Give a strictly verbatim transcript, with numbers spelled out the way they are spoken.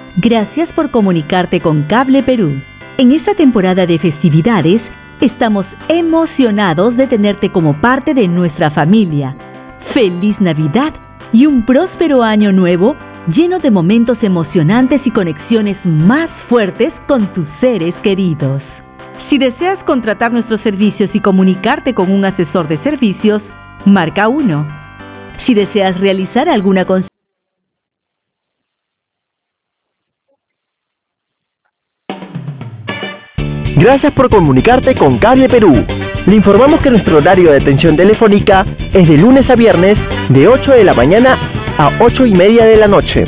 Gracias por comunicarte con Cable Perú. En esta temporada de festividades, estamos emocionados de tenerte como parte de nuestra familia. ¡Feliz Navidad y un próspero año nuevo lleno de momentos emocionantes y conexiones más fuertes con tus seres queridos! Si deseas contratar nuestros servicios y comunicarte con un asesor de servicios, marca uno. Si deseas realizar alguna consulta, Gracias por comunicarte con Cable Perú. Le informamos que nuestro horario de atención telefónica es de lunes a viernes de ocho de la mañana a ocho y media de la noche.